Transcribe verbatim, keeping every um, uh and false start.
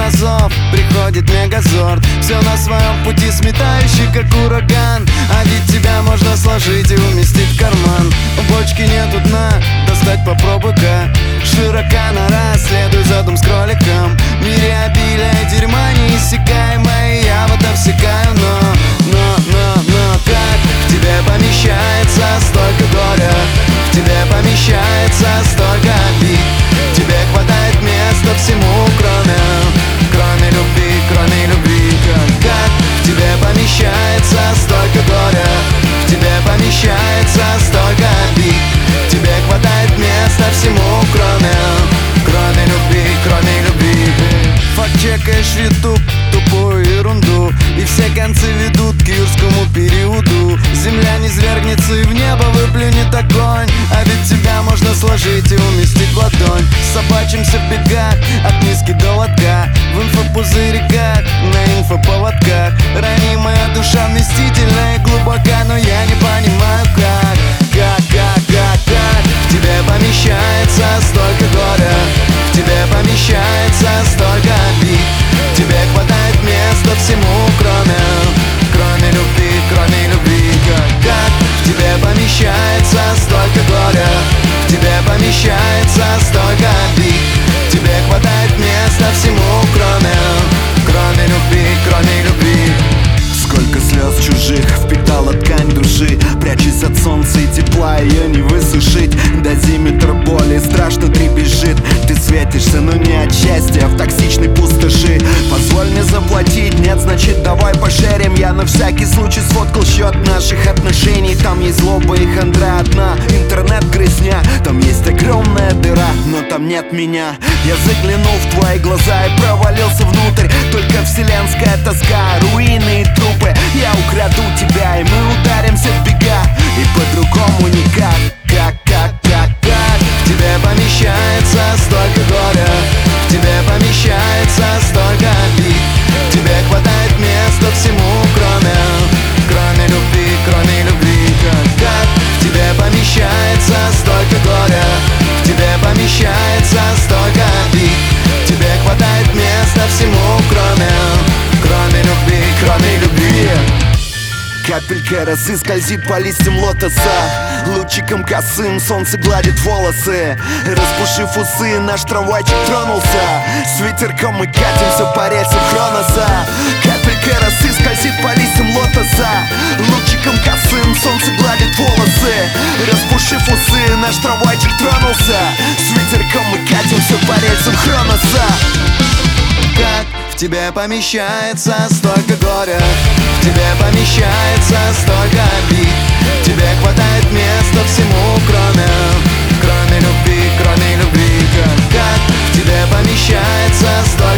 тормозов приходит мегазорд, все на своем пути сметающий, как ураган. А ведь тебя можно сложить и уместить в карман. У бочки нету дна, достать попробуй-ка. Широка нора, следуй за дом с кроликом. В мире обилия дерьма неиссякаемое, я вот обсекаю, но, но, но, но как в тебе помещается столько горя, в тебе помещается столько обид, в тебе хватает места всему, кроме, кроме любви, кроме любви. Как, как в тебе помещается столько горя, в тебе помещается столько обид, в тебе хватает места всему, кроме, кроме любви, кроме любви. Факт-чекаешь ютуб, тупую ерунду, и все концы ведут к юрскому периоду. Земля не свергнется и в небо выплюнет огонь, а ведь тебя можно сложить и уместить в ладонь. Собачимся в бегах от миски до лотка, в инфопузырьках, на инфоповодках. Ранимая душа вместительна и глубока, но я не понимаю как, как, как, как, как в тебе помещается столько горя, в тебе помещается столько обид, в тебе хватает места всему, кроме, кроме любви, кроме любви. Как, как в тебе помещается столько горя, в тебе помещается столько обид, в тебе хватает места всему, кроме, кроме любви, кроме любви. Сколько слез чужих впитала ткань души, прячась от солнца и тепла, ее не высушить. Дозиметр боли страшно дребезжит. Ты светишься, но не от счастья, в токсичной пустоши. Позволь мне заплатить, нет, значит давай пошерим. Я на всякий случай сфоткал счет наших отношений. Там есть злоба и хандра одна, интернет-грызня. Там есть огромная дыра, но там нет меня. Я заглянул в твои глаза и провалился внутрь. Только вселенская тоска, руины и трупы. Я украду тебя, и мы ударимся в бега, и по-другому никак. Как, как, как, как в тебе помещается столько горя, в тебе помещается столько обид, в тебе хватает места всему, кроме, кроме любви, кроме любви. Как, как в тебе помещается столько горя, в тебе помещается столько обид, в тебе хватает места всему, кроме, кроме любви, кроме любви. Капелька росы скользит по листьям лотоса, лучиком косым солнце гладит волосы. Распушив усы, наш трамвайчик тронулся, с ветерком мы катимся по рельсам Хроноса. Капелька росы скользит по листьям лотоса, лучиком косым солнце гладит волосы. Распушив усы, наш трамвайчик тронулся, с ветерком мы катимся по рельсам Хроноса. Как в тебе помещается столько горя, в тебе помещается столько обид, в тебе хватает места всему, кроме, кроме любви, кроме любви. Как, как в тебе помещается столько